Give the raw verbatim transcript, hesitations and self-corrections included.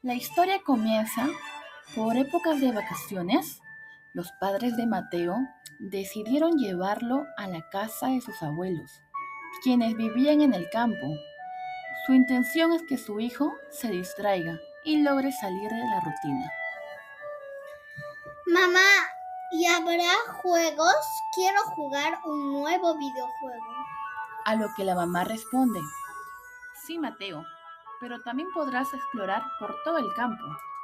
La historia comienza por épocas de vacaciones. Los padres de Mateo decidieron llevarlo a la casa de sus abuelos, quienes vivían en el campo. Su intención es que su hijo se distraiga y logre salir de la rutina. Mamá, ¿y habrá juegos? Quiero jugar un nuevo videojuego. A lo que la mamá responde: sí, Mateo, pero también podrás explorar por todo el campo.